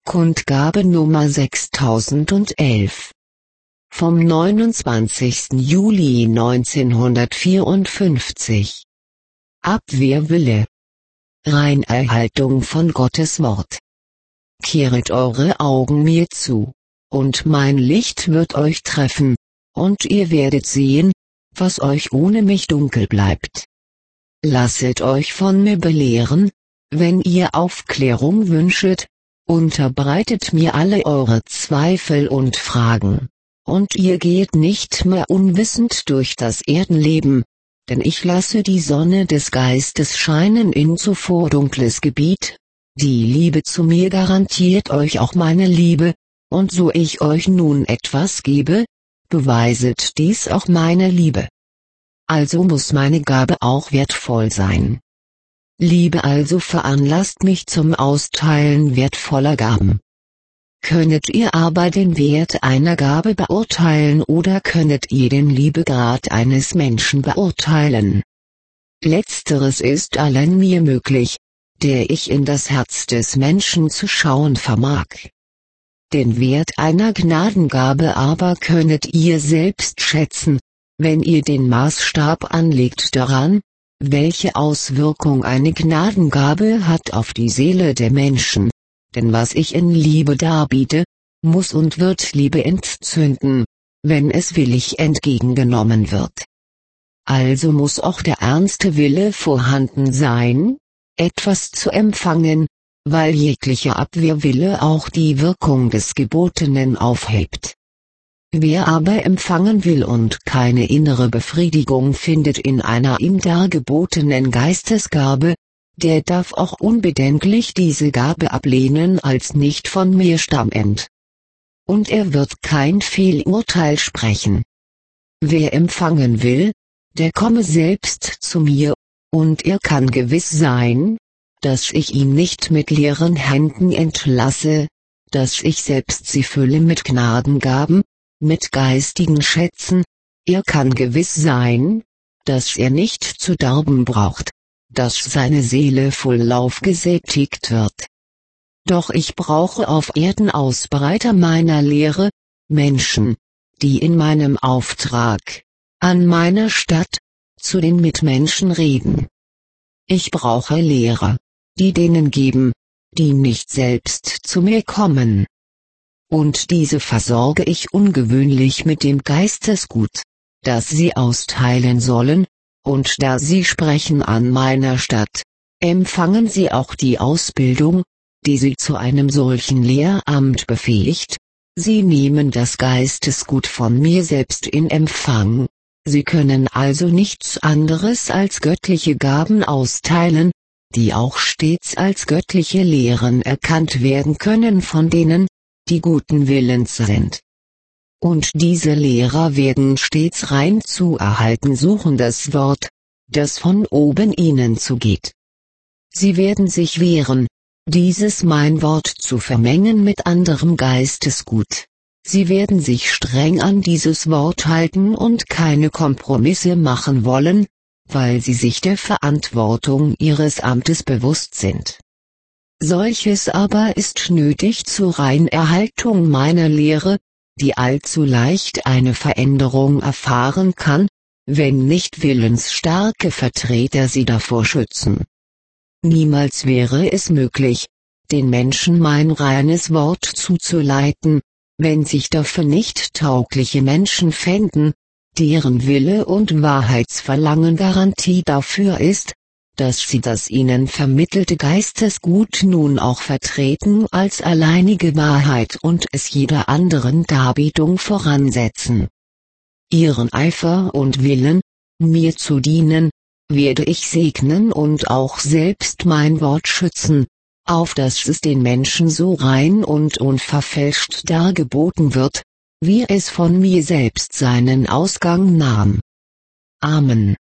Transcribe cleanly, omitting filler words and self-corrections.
Kundgabe Nummer 6011 vom 29. Juli 1954. Abwehrwille. Reinerhaltung von Gottes Wort. Kehret eure Augen mir zu, und mein Licht wird euch treffen, und ihr werdet sehen, was euch ohne mich dunkel bleibt. Lasset euch von mir belehren, wenn ihr Aufklärung wünschet, unterbreitet mir alle eure Zweifel und Fragen, und ihr geht nicht mehr unwissend durch das Erdenleben, denn ich lasse die Sonne des Geistes scheinen in zuvor dunkles Gebiet. Die Liebe zu mir garantiert euch auch meine Liebe, und so ich euch nun etwas gebe, beweiset dies auch meine Liebe. Also muss meine Gabe auch wertvoll sein. Liebe also veranlasst mich zum Austeilen wertvoller Gaben. Könnet ihr aber den Wert einer Gabe beurteilen oder könnet ihr den Liebegrad eines Menschen beurteilen? Letzteres ist allein mir möglich, der ich in das Herz des Menschen zu schauen vermag. Den Wert einer Gnadengabe aber könnet ihr selbst schätzen, wenn ihr den Maßstab anlegt daran, welche Auswirkung eine Gnadengabe hat auf die Seele der Menschen, denn was ich in Liebe darbiete, muss und wird Liebe entzünden, wenn es willig entgegengenommen wird. Also muss auch der ernste Wille vorhanden sein, etwas zu empfangen, weil jeglicher Abwehrwille auch die Wirkung des Gebotenen aufhebt. Wer aber empfangen will und keine innere Befriedigung findet in einer ihm dargebotenen Geistesgabe, der darf auch unbedenklich diese Gabe ablehnen als nicht von mir stammend. Und er wird kein Fehlurteil sprechen. Wer empfangen will, der komme selbst zu mir, und er kann gewiss sein, dass ich ihn nicht mit leeren Händen entlasse, dass ich selbst sie fülle mit Gnadengaben, mit geistigen Schätzen. Er kann gewiss sein, dass er nicht zu darben braucht, dass seine Seele vollauf gesättigt wird. Doch ich brauche auf Erden Ausbreiter meiner Lehre, Menschen, die in meinem Auftrag, an meiner Statt, zu den Mitmenschen reden. Ich brauche Lehrer, die denen geben, die nicht selbst zu mir kommen. Und diese versorge ich ungewöhnlich mit dem Geistesgut, das sie austeilen sollen, und da sie sprechen an meiner Statt, empfangen sie auch die Ausbildung, die sie zu einem solchen Lehramt befähigt. Sie nehmen das Geistesgut von mir selbst in Empfang, sie können also nichts anderes als göttliche Gaben austeilen, die auch stets als göttliche Lehren erkannt werden können von denen, die guten Willens sind. Und diese Lehrer werden stets rein zu erhalten suchen das Wort, das von oben ihnen zugeht. Sie werden sich wehren, dieses mein Wort zu vermengen mit anderem Geistesgut. Sie werden sich streng an dieses Wort halten und keine Kompromisse machen wollen, weil sie sich der Verantwortung ihres Amtes bewusst sind. Solches aber ist nötig zur Reinerhaltung meiner Lehre, die allzu leicht eine Veränderung erfahren kann, wenn nicht willensstarke Vertreter sie davor schützen. Niemals wäre es möglich, den Menschen mein reines Wort zuzuleiten, wenn sich dafür nicht taugliche Menschen fänden, deren Wille und Wahrheitsverlangen Garantie dafür ist, dass sie das ihnen vermittelte Geistesgut nun auch vertreten als alleinige Wahrheit und es jeder anderen Darbietung voransetzen. Ihren Eifer und Willen, mir zu dienen, werde ich segnen und auch selbst mein Wort schützen, auf dass es den Menschen so rein und unverfälscht dargeboten wird, wie es von mir selbst seinen Ausgang nahm. Amen.